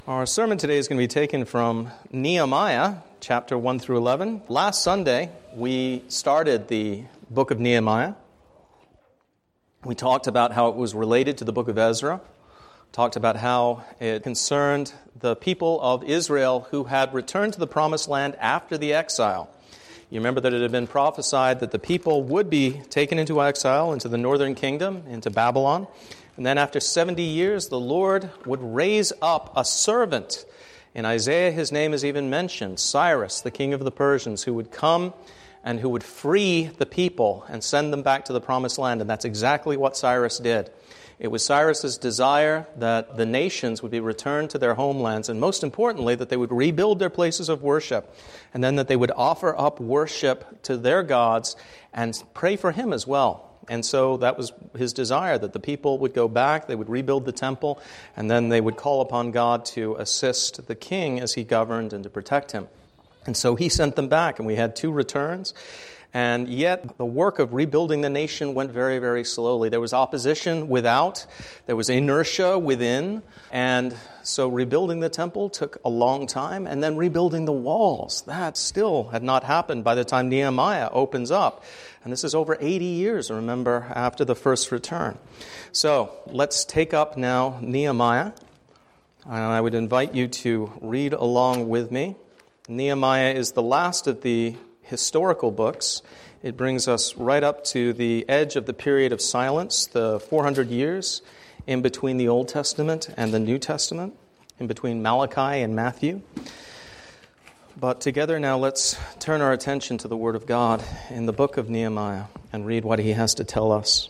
Our sermon today is going to be taken from Nehemiah, chapter 1 through 11. Last Sunday, we started the book of Nehemiah. We talked about how it was related to the book of Ezra, talked about how it concerned the people of Israel who had returned to the promised land after the exile. You remember that it had been prophesied that the people would be taken into exile into the northern kingdom, into Babylon. And then after 70 years, the Lord would raise up a servant. In Isaiah, his name is even mentioned, Cyrus, the king of the Persians, who would come and who would free the people and send them back to the promised land. And that's exactly what Cyrus did. It was Cyrus's desire that the nations would be returned to their homelands, and most importantly, that they would rebuild their places of worship, and then that they would offer up worship to their gods and pray for him as well. And so that was his desire, that the people would go back, they would rebuild the temple, and then they would call upon God to assist the king as he governed and to protect him. And so he sent them back, and we had 2 returns. And yet the work of rebuilding the nation went very, very slowly. There was opposition without, there was inertia within, and so rebuilding the temple took a long time, and then rebuilding the walls, that still had not happened by the time Nehemiah opens up. And this is over 80 years, remember, after the first return. So let's take up now Nehemiah. And I would invite you to read along with me. Nehemiah is the last of the historical books. It brings us right up to the edge of the period of silence, the 400 years in between the Old Testament and the New Testament, in between Malachi and Matthew. But together now let's turn our attention to the Word of God in the book of Nehemiah and read what he has to tell us.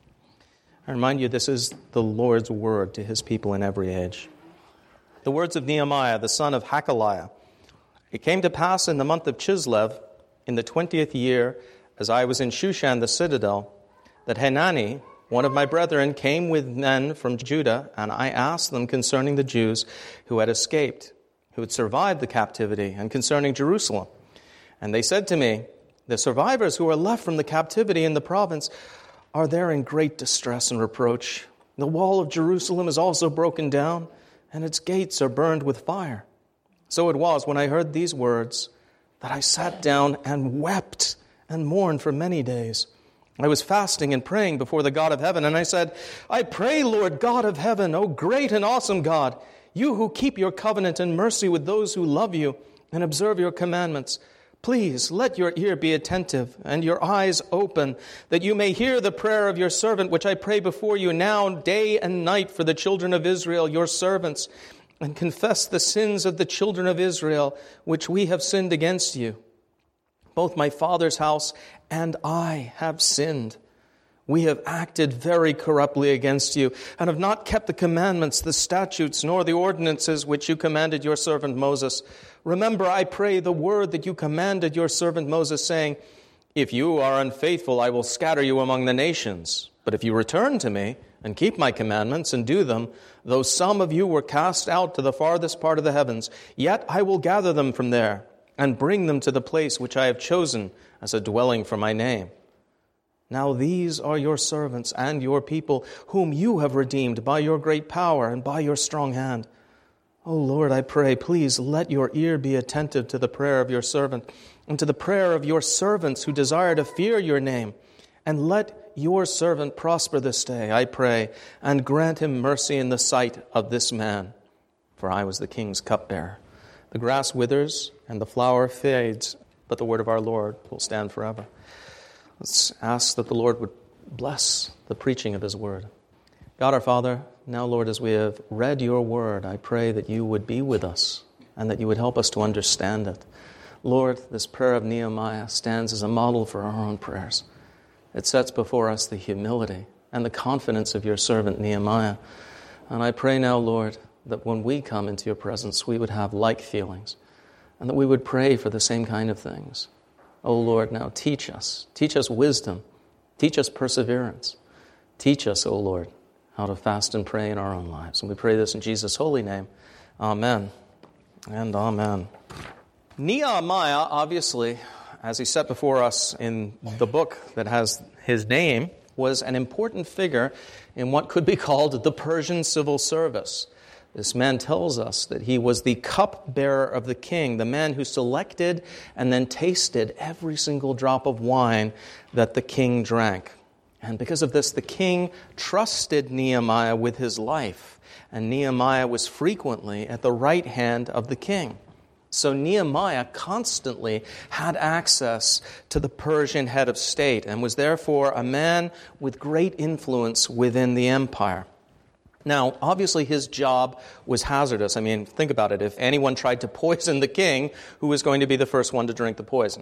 I remind you, this is the Lord's word to his people in every age. The words of Nehemiah, the son of Hakaliah. It came to pass in the month of Chislev, in the 20th year, as I was in Shushan the citadel, that Hanani, one of my brethren, came with men from Judah, and I asked them concerning the Jews who had escaped, who had survived the captivity, and concerning Jerusalem. And they said to me, the survivors who are left from the captivity in the province are there in great distress and reproach. The wall of Jerusalem is also broken down, and its gates are burned with fire. So it was, when I heard these words, that I sat down and wept and mourned for many days. I was fasting and praying before the God of heaven, and I said, I pray, Lord God of heaven, O great and awesome God, you who keep your covenant and mercy with those who love you and observe your commandments, please let your ear be attentive and your eyes open, that you may hear the prayer of your servant, which I pray before you now day and night for the children of Israel, your servants, and confess the sins of the children of Israel, which we have sinned against you. Both my father's house and I have sinned. We have acted very corruptly against you, and have not kept the commandments, the statutes, nor the ordinances which you commanded your servant Moses. Remember, I pray, the word that you commanded your servant Moses, saying, if you are unfaithful, I will scatter you among the nations. But if you return to me and keep my commandments and do them, though some of you were cast out to the farthest part of the heavens, yet I will gather them from there and bring them to the place which I have chosen as a dwelling for my name. Now these are your servants and your people, whom you have redeemed by your great power and by your strong hand. O Lord, I pray, please let your ear be attentive to the prayer of your servant and to the prayer of your servants who desire to fear your name. And let your servant prosper this day, I pray, and grant him mercy in the sight of this man. For I was the king's cupbearer. The grass withers and the flower fades, but the word of our Lord will stand forever. Let's ask that the Lord would bless the preaching of his word. God our Father, now, Lord, as we have read your word, I pray that you would be with us and that you would help us to understand it. Lord, this prayer of Nehemiah stands as a model for our own prayers. It sets before us the humility and the confidence of your servant Nehemiah. And I pray now, Lord, that when we come into your presence, we would have like feelings and that we would pray for the same kind of things. Oh Lord, now teach us wisdom, teach us perseverance, teach us, oh Lord, how to fast and pray in our own lives. And we pray this in Jesus' holy name. Amen and amen. Nehemiah, obviously, as he set before us in the book that has his name, was an important figure in what could be called the Persian civil service. This man tells us that he was the cupbearer of the king, the man who selected and then tasted every single drop of wine that the king drank. And because of this, the king trusted Nehemiah with his life, and Nehemiah was frequently at the right hand of the king. So Nehemiah constantly had access to the Persian head of state and was therefore a man with great influence within the empire. Now, obviously his job was hazardous. I mean, think about it. If anyone tried to poison the king, who was going to be the first one to drink the poison?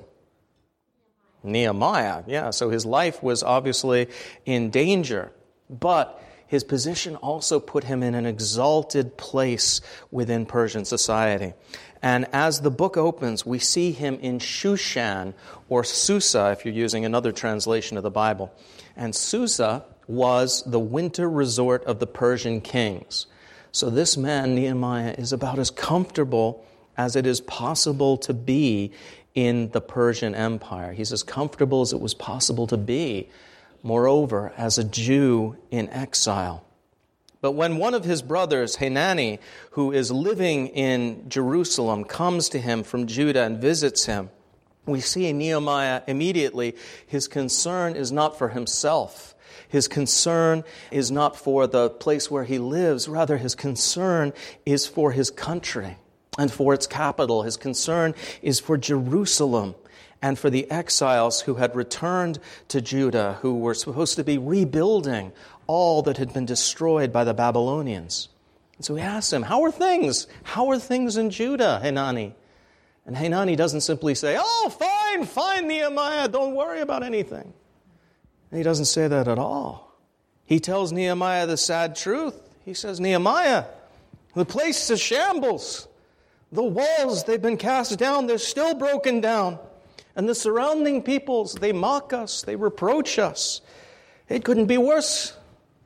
Nehemiah, yeah. So his life was obviously in danger. But his position also put him in an exalted place within Persian society. And as the book opens, we see him in Shushan, or Susa, if you're using another translation of the Bible. And Susa was the winter resort of the Persian kings. So this man, Nehemiah, is about as comfortable as it is possible to be in the Persian Empire. He's as comfortable as it was possible to be, moreover, as a Jew in exile. But when one of his brothers, Hanani, who is living in Jerusalem, comes to him from Judah and visits him, we see Nehemiah immediately, his concern is not for himself. His concern is not for the place where he lives. Rather, his concern is for his country and for its capital. His concern is for Jerusalem and for the exiles who had returned to Judah, who were supposed to be rebuilding all that had been destroyed by the Babylonians. And so he asks him, how are things? How are things in Judah, Hanani? And Hanani doesn't simply say, oh, fine, Nehemiah, don't worry about anything. And he doesn't say that at all. He tells Nehemiah the sad truth. He says, Nehemiah, the place is a shambles. The walls, they've been cast down, they're still broken down. And the surrounding peoples, they mock us, they reproach us. It couldn't be worse.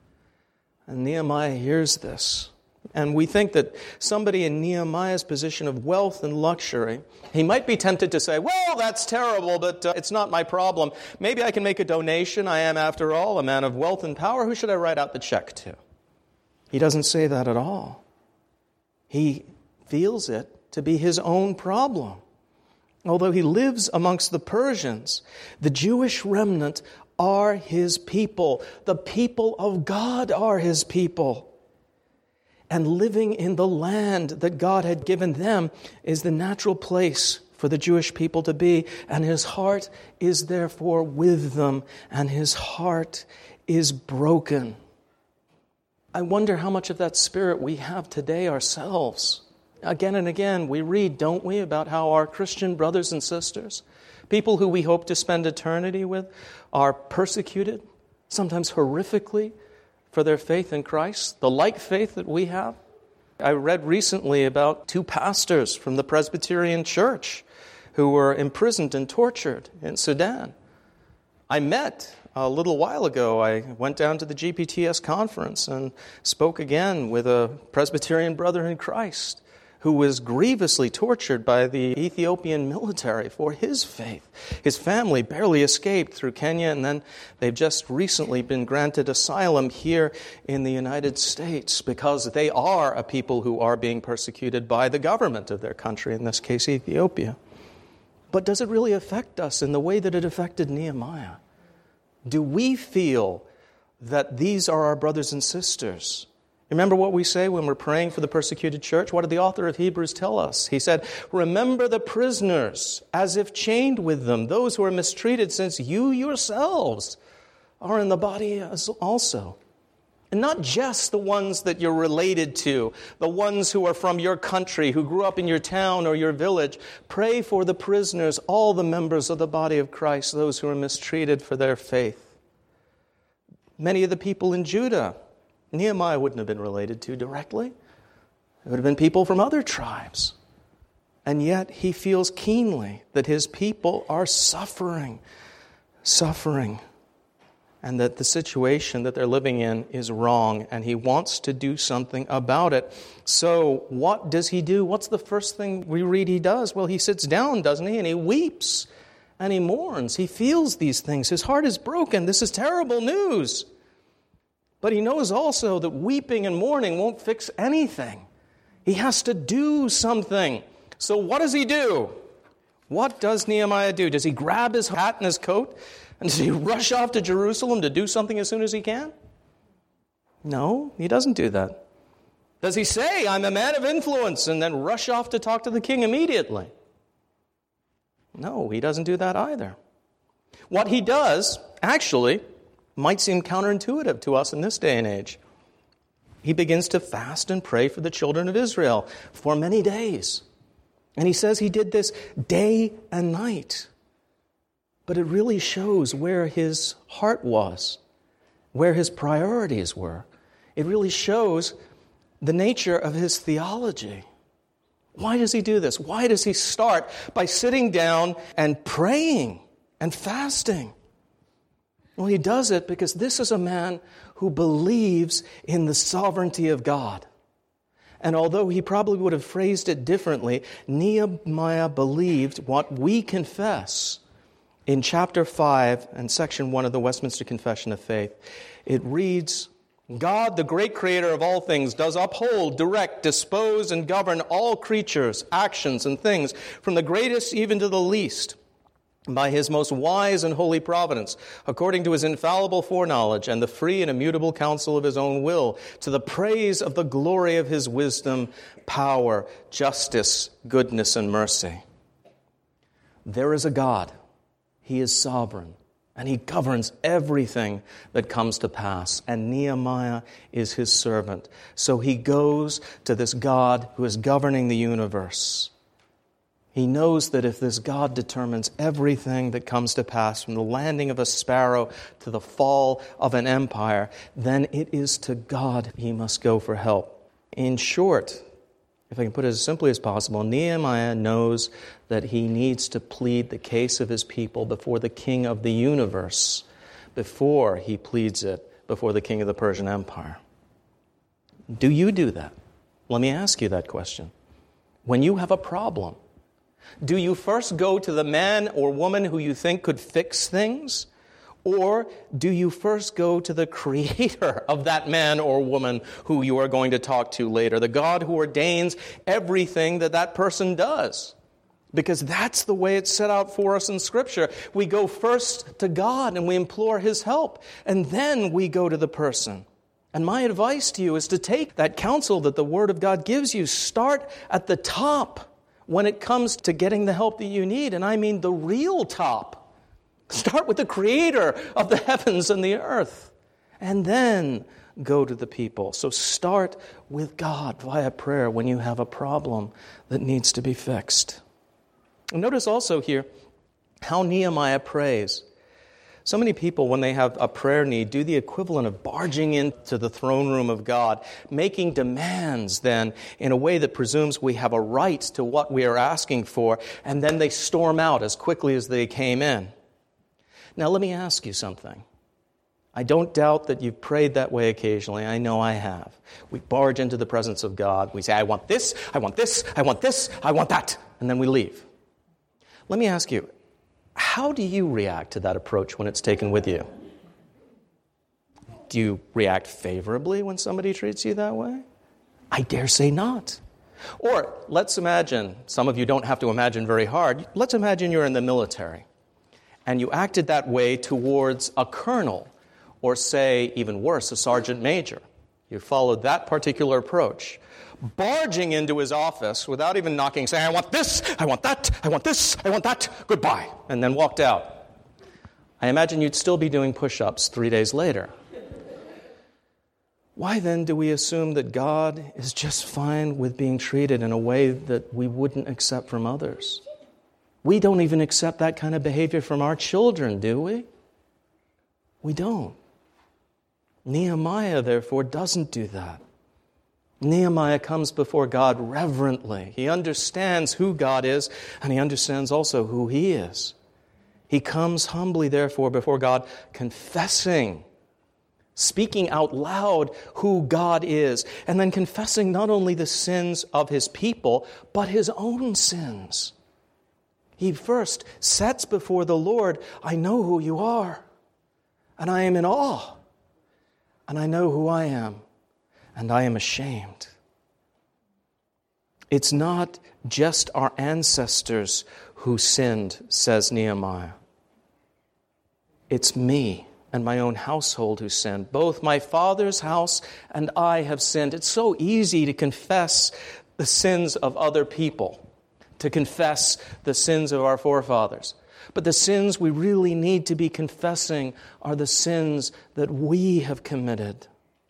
And Nehemiah hears this. And we think that somebody in Nehemiah's position of wealth and luxury, he might be tempted to say, well, that's terrible, but it's not my problem. Maybe I can make a donation. I am, after all, a man of wealth and power. Who should I write out the check to? He doesn't say that at all. He feels it to be his own problem. Although he lives amongst the Persians, the Jewish remnant are his people. The people of God are his people. And living in the land that God had given them is the natural place for the Jewish people to be. And his heart is therefore with them, and his heart is broken. I wonder how much of that spirit we have today ourselves. Again and again, we read, don't we, about how our Christian brothers and sisters, people who we hope to spend eternity with, are persecuted, sometimes horrifically, for their faith in Christ, the like faith that we have. I read recently about 2 pastors from the Presbyterian Church who were imprisoned and tortured in Sudan. I met a little while ago, I went down to the GPTS conference and spoke again with a Presbyterian brother in Christ who was grievously tortured by the Ethiopian military for his faith. His family barely escaped through Kenya, and then they've just recently been granted asylum here in the United States because they are a people who are being persecuted by the government of their country, in this case Ethiopia. But does it really affect us in the way that it affected Nehemiah? Do we feel that these are our brothers and sisters? Remember what we say when we're praying for the persecuted church? What did the author of Hebrews tell us? He said, remember the prisoners as if chained with them, those who are mistreated, since you yourselves are in the body also. And not just the ones that you're related to, the ones who are from your country, who grew up in your town or your village. Pray for the prisoners, all the members of the body of Christ, those who are mistreated for their faith. Many of the people in Judah, Nehemiah wouldn't have been related to directly. It would have been people from other tribes. And yet he feels keenly that his people are suffering, and that the situation that they're living in is wrong, and he wants to do something about it. So what does he do? What's the first thing we read he does? Well, he sits down, doesn't he? And he weeps, and he mourns. He feels these things. His heart is broken. This is terrible news. But he knows also that weeping and mourning won't fix anything. He has to do something. So what does he do? What does Nehemiah do? Does he grab his hat and his coat? And does he rush off to Jerusalem to do something as soon as he can? No, he doesn't do that. Does he say, I'm a man of influence, and then rush off to talk to the king immediately? No, he doesn't do that either. What he does, actually, might seem counterintuitive to us in this day and age. He begins to fast and pray for the children of Israel for many days. And he says he did this day and night. But it really shows where his heart was, where his priorities were. It really shows the nature of his theology. Why does he do this? Why does he start by sitting down and praying and fasting? Well, he does it because this is a man who believes in the sovereignty of God. And although he probably would have phrased it differently, Nehemiah believed what we confess in chapter 5 and section 1 of the Westminster Confession of Faith. It reads, God, the great creator of all things, does uphold, direct, dispose, and govern all creatures, actions, and things, from the greatest even to the least, by his most wise and holy providence, according to his infallible foreknowledge and the free and immutable counsel of his own will, to the praise of the glory of his wisdom, power, justice, goodness, and mercy. There is a God. He is sovereign. And he governs everything that comes to pass. And Nehemiah is his servant. So he goes to this God who is governing the universe. He knows that if this God determines everything that comes to pass, from the landing of a sparrow to the fall of an empire, then it is to God he must go for help. In short, if I can put it as simply as possible, Nehemiah knows that he needs to plead the case of his people before the king of the universe, before he pleads it before the king of the Persian Empire. Do you do that? Let me ask you that question. When you have a problem, do you first go to the man or woman who you think could fix things? Or do you first go to the creator of that man or woman who you are going to talk to later, the God who ordains everything that that person does? Because that's the way it's set out for us in Scripture. We go first to God and we implore his help, and then we go to the person. And my advice to you is to take that counsel that the Word of God gives you. Start at the top when it comes to getting the help that you need, and I mean the real top. Start with the creator of the heavens and the earth, and then go to the people. So start with God via prayer when you have a problem that needs to be fixed. And notice also here how Nehemiah prays. So many people, when they have a prayer need, do the equivalent of barging into the throne room of God, making demands then in a way that presumes we have a right to what we are asking for, and then they storm out as quickly as they came in. Now, let me ask you something. I don't doubt that you've prayed that way occasionally. I know I have. We barge into the presence of God. We say, I want this, I want this, I want this, I want that. And then we leave. Let me ask you, how do you react to that approach when it's taken with you? Do you react favorably when somebody treats you that way? I dare say not. Or let's imagine, some of you don't have to imagine very hard, let's imagine you're in the military. And you acted that way towards a colonel, or say, even worse, a sergeant major. You followed that particular approach, barging into his office without even knocking, saying, I want this, I want that, I want this, I want that, goodbye, and then walked out. I imagine you'd still be doing push-ups 3 days later. Why then do we assume that God is just fine with being treated in a way that we wouldn't accept from others? We don't even accept that kind of behavior from our children, do we? We don't. Nehemiah, therefore, doesn't do that. Nehemiah comes before God reverently. He understands who God is, and he understands also who he is. He comes humbly, therefore, before God, confessing, speaking out loud who God is, and then confessing not only the sins of his people, but his own sins. He first sets before the Lord, I know who you are, and I am in awe, and I know who I am, and I am ashamed. It's not just our ancestors who sinned, says Nehemiah. It's me and my own household who sinned. Both my father's house and I have sinned. It's so easy to confess the sins of other people, to confess the sins of our forefathers. But the sins we really need to be confessing are the sins that we have committed.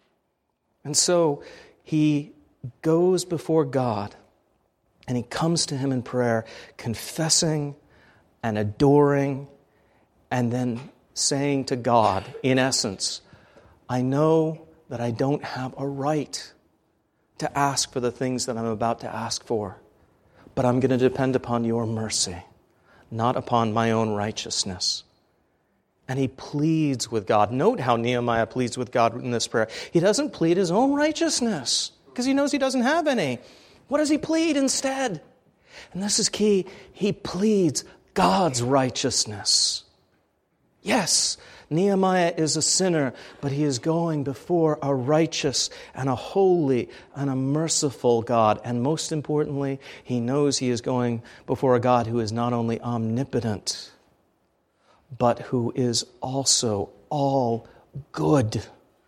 And so he goes before God and he comes to him in prayer, confessing and adoring, and then saying to God, in essence, I know that I don't have a right to ask for the things that I'm about to ask for, but I'm going to depend upon your mercy, not upon my own righteousness. And he pleads with God. Note how Nehemiah pleads with God in this prayer. He doesn't plead his own righteousness because he knows he doesn't have any. What does he plead instead? And this is key. He pleads God's righteousness. Yes, Nehemiah is a sinner, but he is going before a righteous and a holy and a merciful God. And most importantly, he knows he is going before a God who is not only omnipotent, but who is also all good.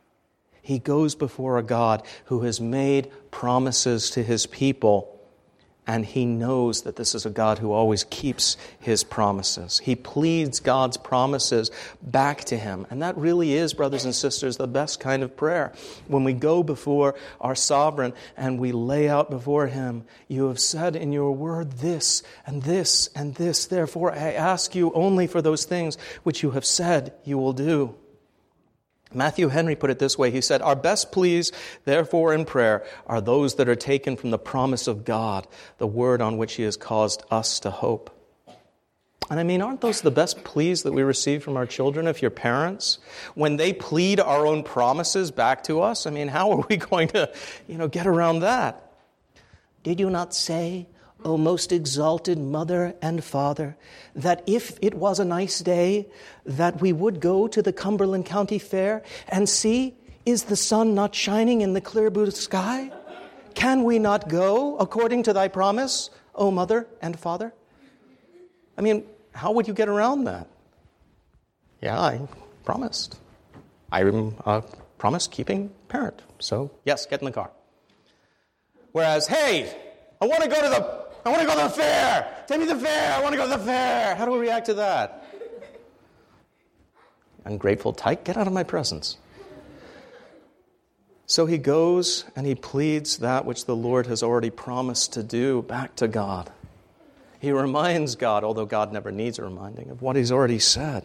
He goes before a God who has made promises to his people, and he knows that this is a God who always keeps his promises. He pleads God's promises back to him. And that really is, brothers and sisters, the best kind of prayer. When we go before our sovereign and we lay out before him, you have said in your word this and this and this. Therefore, I ask you only for those things which you have said you will do. Matthew Henry put it this way. He said, our best pleas, therefore, in prayer are those that are taken from the promise of God, the word on which he has caused us to hope. And I mean, aren't those the best pleas that we receive from our children, if you're parents? When they plead our own promises back to us, I mean, how are we going to, get around that? Did you not say, O most exalted mother and father, that if it was a nice day, that we would go to the Cumberland County Fair and see, is the sun not shining in the clear blue sky? Can we not go according to thy promise, O mother and father? I mean, how would you get around that? Yeah, I promised. I'm a promise-keeping parent. So, yes, get in the car. Whereas, hey, I want to go to the fair. Take me to the fair. I want to go to the fair. How do we react to that? Ungrateful tyke, get out of my presence. So he goes and he pleads that which the Lord has already promised to do back to God. He reminds God, although God never needs a reminding, of what he's already said.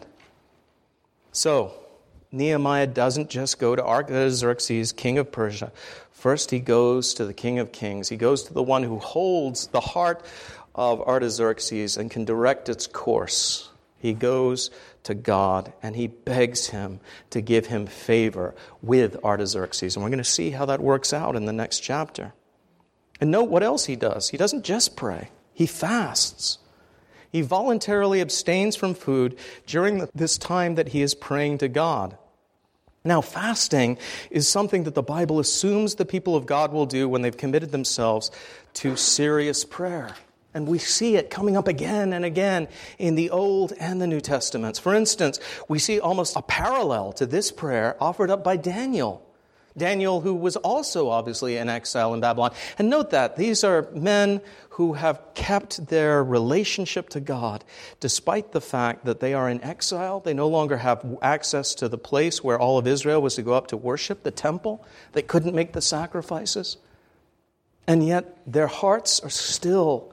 So, Nehemiah doesn't just go to Artaxerxes, king of Persia. First, he goes to the King of Kings. He goes to the one who holds the heart of Artaxerxes and can direct its course. He goes to God and he begs him to give him favor with Artaxerxes. And we're going to see how that works out in the next chapter. And note what else he does. He doesn't just pray. He fasts. He voluntarily abstains from food during this time that he is praying to God. Now, fasting is something that the Bible assumes the people of God will do when they've committed themselves to serious prayer. And we see it coming up again and again in the Old and the New Testaments. For instance, we see almost a parallel to this prayer offered up by Daniel. Daniel, who was also obviously in exile in Babylon. And note that these are men who have kept their relationship to God despite the fact that they are in exile. They no longer have access to the place where all of Israel was to go up to worship, the temple. They couldn't make the sacrifices. And yet their hearts are still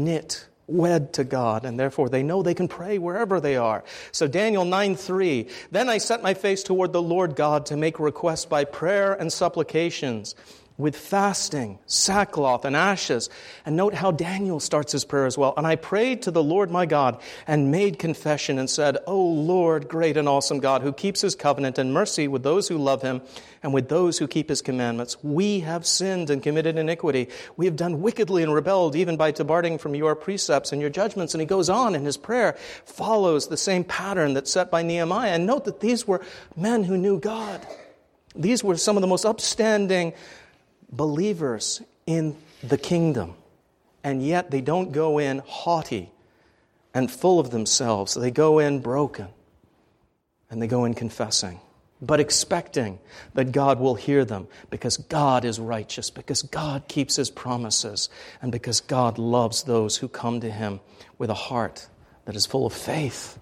wed to God, and therefore they know they can pray wherever they are. So Daniel 9:3, then I set my face toward the Lord God to make requests by prayer and supplications, with fasting, sackcloth, and ashes. And note how Daniel starts his prayer as well. And I prayed to the Lord my God and made confession and said, O Lord, great and awesome God, who keeps his covenant and mercy with those who love him and with those who keep his commandments. We have sinned and committed iniquity. We have done wickedly and rebelled even by departing from your precepts and your judgments. And he goes on, and his prayer follows the same pattern that's set by Nehemiah. And note that these were men who knew God. These were some of the most upstanding believers in the kingdom. And yet they don't go in haughty and full of themselves. They go in broken. And they go in confessing, but expecting that God will hear them because God is righteous, because God keeps His promises, and because God loves those who come to Him with a heart that is full of faith.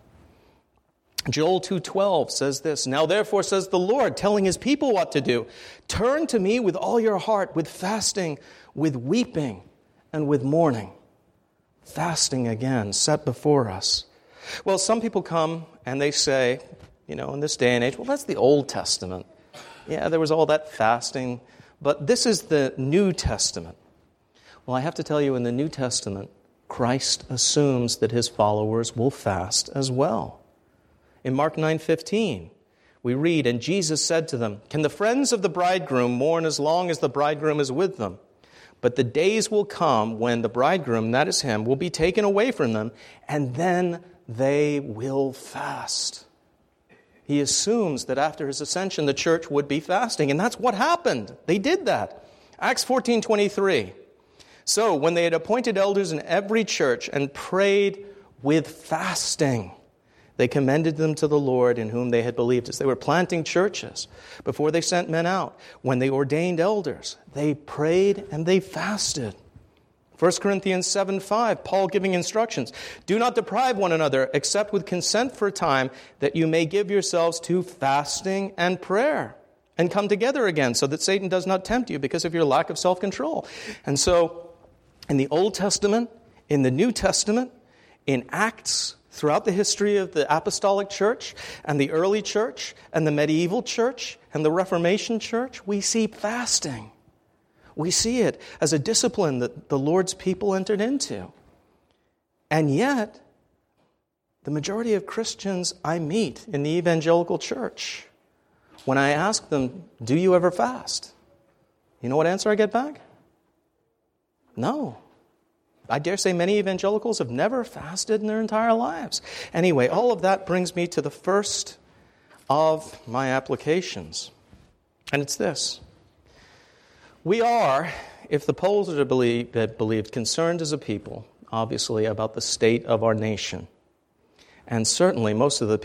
Joel 2:12 says this, "Now therefore says the Lord, telling His people what to do, turn to me with all your heart, with fasting, with weeping, and with mourning." Fasting again, set before us. Well, some people come and they say, in this day and age, well, that's the Old Testament. Yeah, there was all that fasting, but this is the New Testament. Well, I have to tell you, in the New Testament, Christ assumes that His followers will fast as well. In Mark 9:15, we read, "And Jesus said to them, 'Can the friends of the bridegroom mourn as long as the bridegroom is with them? But the days will come when the bridegroom, that is Him, will be taken away from them, and then they will fast.'" He assumes that after His ascension, the church would be fasting, and that's what happened. They did that. Acts 14:23. "So when they had appointed elders in every church and prayed with fasting, they commended them to the Lord in whom they had believed." As they were planting churches, before they sent men out, when they ordained elders, they prayed and they fasted. 1 Corinthians 7:5, Paul giving instructions. "Do not deprive one another, except with consent for a time, that you may give yourselves to fasting and prayer, and come together again, so that Satan does not tempt you because of your lack of self-control." And so, in the Old Testament, in the New Testament, in Acts, throughout the history of the Apostolic Church, and the early church, and the medieval church, and the Reformation church, we see fasting. We see it as a discipline that the Lord's people entered into. And yet, the majority of Christians I meet in the evangelical church, when I ask them, "Do you ever fast?" You know what answer I get back? No. I dare say many evangelicals have never fasted in their entire lives. Anyway, all of that brings me to the first of my applications. And it's this. We are, if the polls are to be believed, concerned as a people, obviously, about the state of our nation. And certainly most of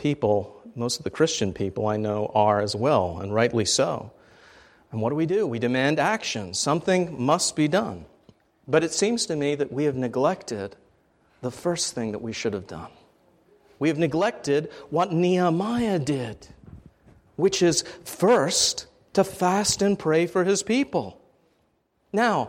the Christian people I know are as well, and rightly so. And what do? We demand action. Something must be done. But it seems to me that we have neglected the first thing that we should have done. We have neglected what Nehemiah did, which is first to fast and pray for his people. Now,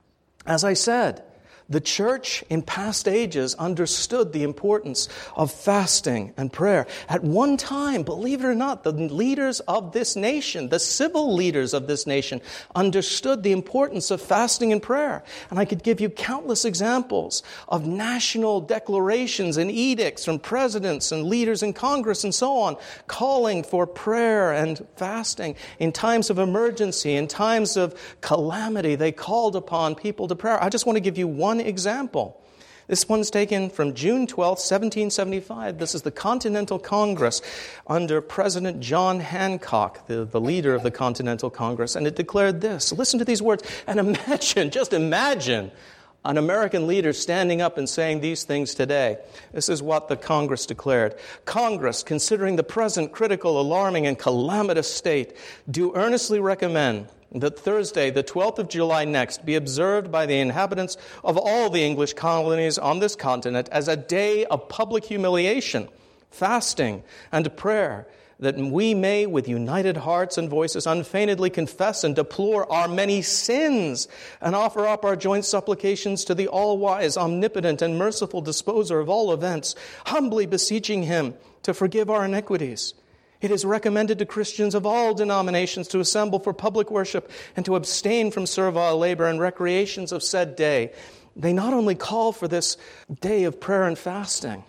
as I said, the church in past ages understood the importance of fasting and prayer. At one time, believe it or not, the leaders of this nation, the civil leaders of this nation, understood the importance of fasting and prayer. And I could give you countless examples of national declarations and edicts from presidents and leaders in Congress and so on, calling for prayer and fasting. In times of emergency, in times of calamity, they called upon people to prayer. I just want to give you one example. This one's taken from June 12th, 1775. This is the Continental Congress under President John Hancock, the leader of the Continental Congress, and it declared this. Listen to these words, and just imagine an American leader standing up and saying these things today. This is what the Congress declared. "Congress, considering the present critical, alarming, and calamitous state, do earnestly recommend that Thursday, the 12th of July next, be observed by the inhabitants of all the English colonies on this continent as a day of public humiliation, fasting, and prayer, that we may with united hearts and voices unfeignedly confess and deplore our many sins and offer up our joint supplications to the all-wise, omnipotent, and merciful disposer of all events, humbly beseeching Him to forgive our iniquities. It is recommended to Christians of all denominations to assemble for public worship and to abstain from servile labor and recreations of said day." They not only call for this day of prayer and fasting,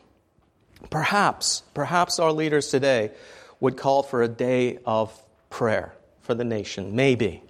perhaps our leaders today would call for a day of prayer for the nation, maybe.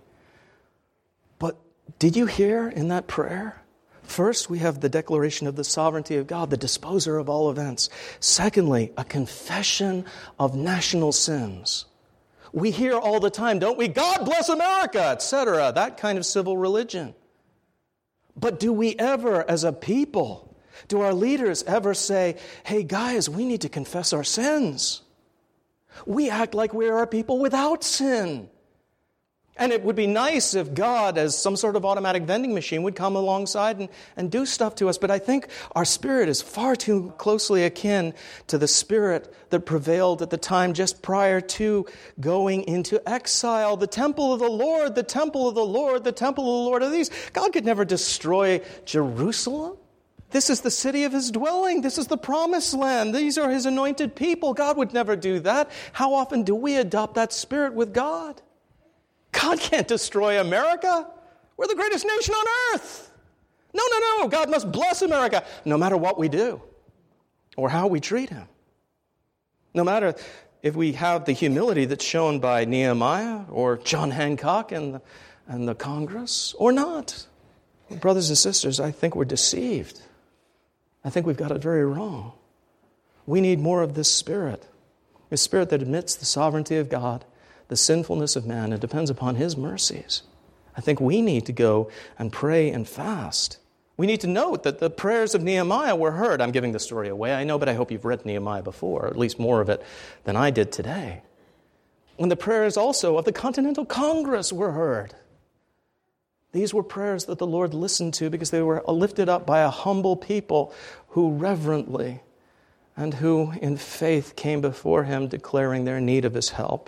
But did you hear in that prayer? First, we have the declaration of the sovereignty of God, the disposer of all events. Secondly, a confession of national sins. We hear all the time, don't we? God bless America, etc., that kind of civil religion. But do we ever, as a people, do our leaders ever say, hey guys, we need to confess our sins? We act like we are a people without sin. And it would be nice if God, as some sort of automatic vending machine, would come alongside and do stuff to us. But I think our spirit is far too closely akin to the spirit that prevailed at the time just prior to going into exile. The temple of the Lord, the temple of the Lord, the temple of the Lord are these. God could never destroy Jerusalem. This is the city of his dwelling. This is the promised land. These are his anointed people. God would never do that. How often do we adopt that spirit with God? God can't destroy America. We're the greatest nation on earth. No. God must bless America no matter what we do or how we treat him. No matter if we have the humility that's shown by Nehemiah or John Hancock and the Congress or not. Brothers and sisters, I think we're deceived. I think we've got it very wrong. We need more of this spirit, a spirit that admits the sovereignty of God, the sinfulness of man, and depends upon his mercies. I think we need to go and pray and fast. We need to note that the prayers of Nehemiah were heard. I'm giving the story away, I know, but I hope you've read Nehemiah before, or at least more of it than I did today. And the prayers also of the Continental Congress were heard. These were prayers that the Lord listened to because they were lifted up by a humble people who reverently and who in faith came before him declaring their need of his help.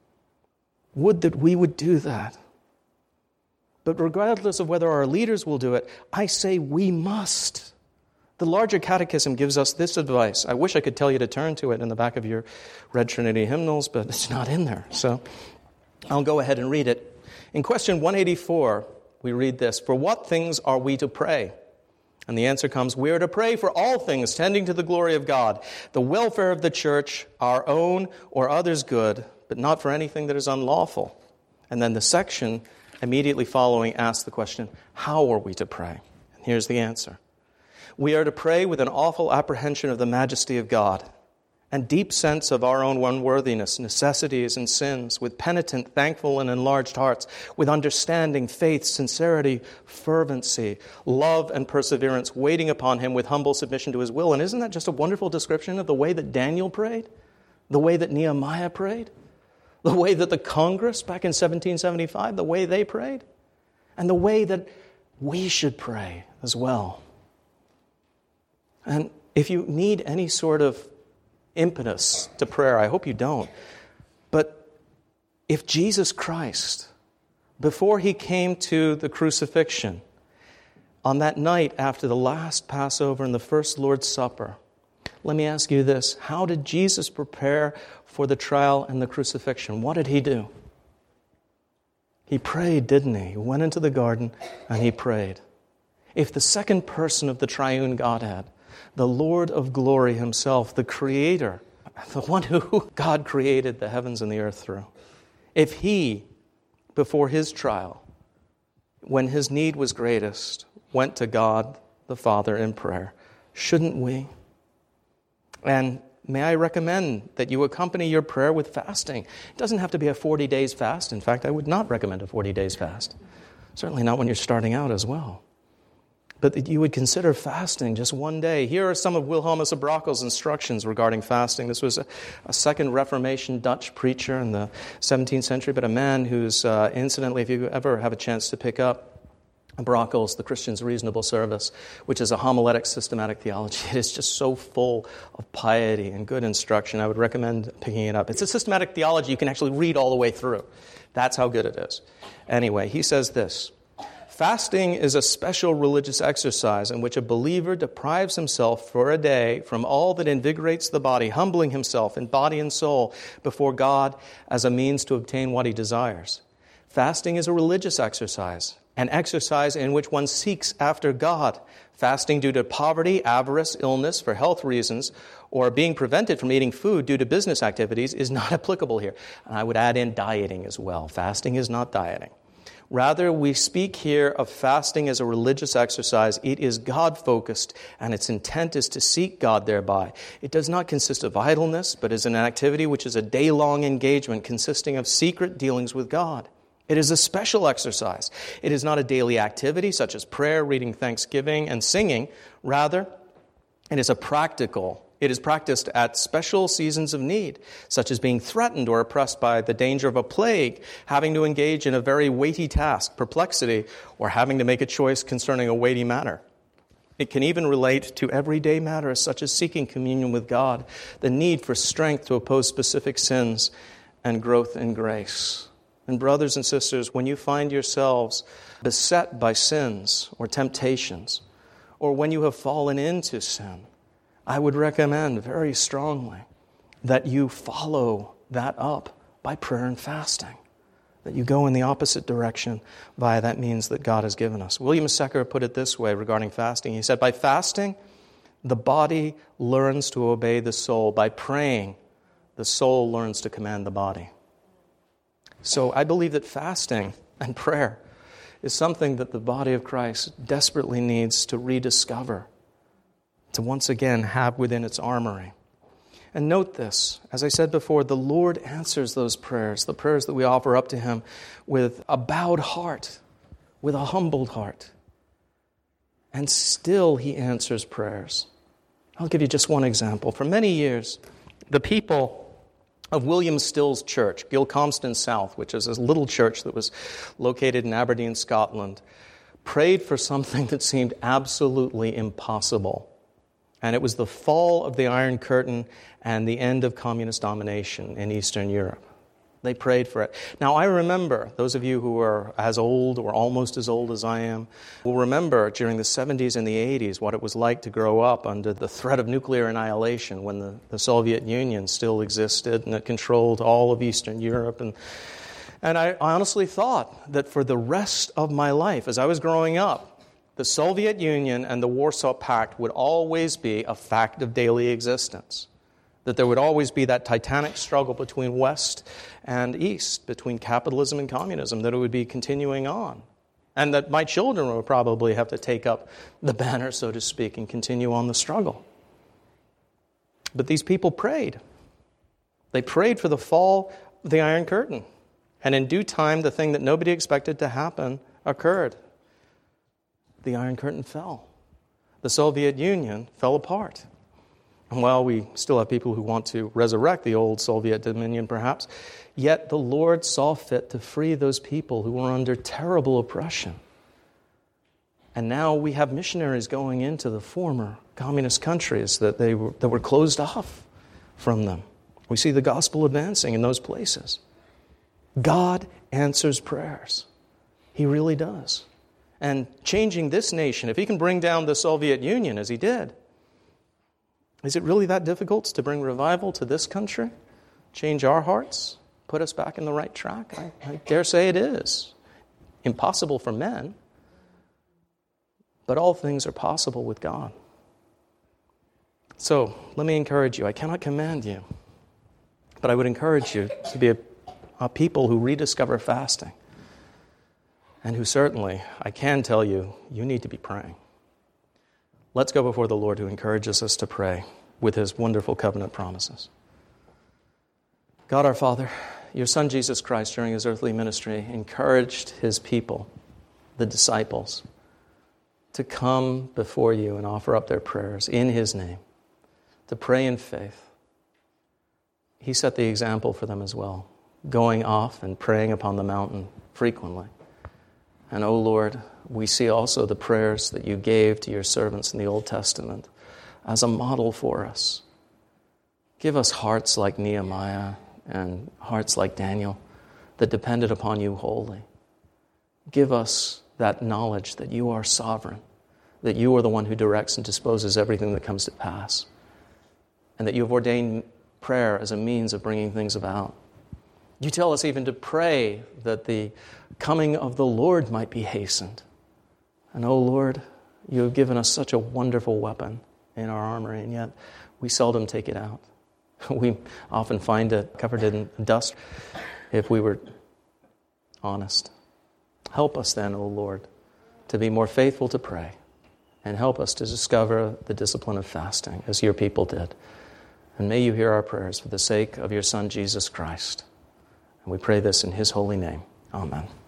Would that we would do that. But regardless of whether our leaders will do it, I say we must. The larger catechism gives us this advice. I wish I could tell you to turn to it in the back of your Red Trinity hymnals, but it's not in there. So I'll go ahead and read it. In question 184, we read this: for what things are we to pray? And the answer comes, we are to pray for all things tending to the glory of God, the welfare of the church, our own or others' good, but not for anything that is unlawful. And then the section immediately following asks the question, how are we to pray? And here's the answer. We are to pray with an awful apprehension of the majesty of God and deep sense of our own unworthiness, necessities, and sins, with penitent, thankful, and enlarged hearts, with understanding, faith, sincerity, fervency, love, and perseverance, waiting upon him with humble submission to his will. And isn't that just a wonderful description of the way that Daniel prayed? The way that Nehemiah prayed? The way that the Congress back in 1775, the way they prayed? And the way that we should pray as well. And if you need any sort of impetus to prayer, I hope you don't. But if Jesus Christ, before he came to the crucifixion, on that night after the last Passover and the first Lord's Supper, let me ask you this: how did Jesus prepare for the trial and the crucifixion? What did he do? He prayed, didn't he? He went into the garden and he prayed. If the second person of the triune Godhead, the Lord of glory himself, the Creator, the one who God created the heavens and the earth through, if he, before his trial, when his need was greatest, went to God the Father in prayer, shouldn't we? And may I recommend that you accompany your prayer with fasting. It doesn't have to be a 40 days fast. In fact, I would not recommend a 40 days fast. Certainly not when you're starting out as well. But that you would consider fasting just one day. Here are some of Wilhelmus of Brockel's instructions regarding fasting. This was a Second Reformation Dutch preacher in the 17th century, but a man who's, incidentally, if you ever have a chance to pick up Brockel's The Christian's Reasonable Service, which is a homiletic systematic theology. It is just so full of piety and good instruction. I would recommend picking it up. It's a systematic theology you can actually read all the way through. That's how good it is. Anyway, he says this: fasting is a special religious exercise in which a believer deprives himself for a day from all that invigorates the body, humbling himself in body and soul before God as a means to obtain what he desires. Fasting is a religious exercise, an exercise in which one seeks after God. Fasting due to poverty, avarice, illness, for health reasons, or being prevented from eating food due to business activities is not applicable here. And I would add in dieting as well. Fasting is not dieting. Rather, we speak here of fasting as a religious exercise. It is God-focused, and its intent is to seek God thereby. It does not consist of idleness, but is an activity which is a day-long engagement consisting of secret dealings with God. It is a special exercise. It is not a daily activity such as prayer, reading, thanksgiving, and singing. Rather, it is practiced at special seasons of need, such as being threatened or oppressed by the danger of a plague, having to engage in a very weighty task, perplexity, or having to make a choice concerning a weighty matter. It can even relate to everyday matters such as seeking communion with God, the need for strength to oppose specific sins, and growth in grace. And brothers and sisters, when you find yourselves beset by sins or temptations, or when you have fallen into sin, I would recommend very strongly that you follow that up by prayer and fasting, that you go in the opposite direction via that means that God has given us. William Secker put it this way regarding fasting. He said, by fasting, the body learns to obey the soul. By praying, the soul learns to command the body. So I believe that fasting and prayer is something that the body of Christ desperately needs to rediscover, to once again have within its armory. And note this, as I said before, the Lord answers those prayers, the prayers that we offer up to Him with a bowed heart, with a humbled heart. And still He answers prayers. I'll give you just one example. For many years, the people of William Still's church, Gilcomston South, which is a little church that was located in Aberdeen, Scotland, prayed for something that seemed absolutely impossible. And it was the fall of the Iron Curtain and the end of communist domination in Eastern Europe. They prayed for it. Now, I remember, those of you who are as old or almost as old as I am, will remember during the 70s and the 80s what it was like to grow up under the threat of nuclear annihilation when the Soviet Union still existed and it controlled all of Eastern Europe. And I honestly thought that for the rest of my life, as I was growing up, the Soviet Union and the Warsaw Pact would always be a fact of daily existence. That there would always be that titanic struggle between West and East, between capitalism and communism, that it would be continuing on. And that my children would probably have to take up the banner, so to speak, and continue on the struggle. But these people prayed. They prayed for the fall of the Iron Curtain. And in due time, the thing that nobody expected to happen occurred. The Iron Curtain fell. The Soviet Union fell apart. And while we still have people who want to resurrect the old Soviet dominion, perhaps, yet the Lord saw fit to free those people who were under terrible oppression. And now we have missionaries going into the former communist countries that were closed off from them. We see the gospel advancing in those places. God answers prayers. He really does. And changing this nation, if He can bring down the Soviet Union as He did, is it really that difficult to bring revival to this country? Change our hearts? Put us back in the right track? I dare say it is. Impossible for men, but all things are possible with God. So, let me encourage you. I cannot command you, but I would encourage you to be a people who rediscover fasting, and who certainly, I can tell you, you need to be praying. Let's go before the Lord who encourages us to pray with His wonderful covenant promises. God our Father, Your Son Jesus Christ during His earthly ministry encouraged His people, the disciples, to come before You and offer up their prayers in His name, to pray in faith. He set the example for them as well, going off and praying upon the mountain frequently. And, O Lord, we see also the prayers that You gave to Your servants in the Old Testament as a model for us. Give us hearts like Nehemiah and hearts like Daniel that depended upon You wholly. Give us that knowledge that You are sovereign, that You are the one who directs and disposes everything that comes to pass, and that You have ordained prayer as a means of bringing things about. You tell us even to pray that the coming of the Lord might be hastened. And, oh Lord, You have given us such a wonderful weapon in our armory, and yet we seldom take it out. We often find it covered in dust if we were honest. Help us then, O Lord, to be more faithful to pray, and help us to discover the discipline of fasting as Your people did. And may You hear our prayers for the sake of Your Son, Jesus Christ. And we pray this in His holy name. Amen.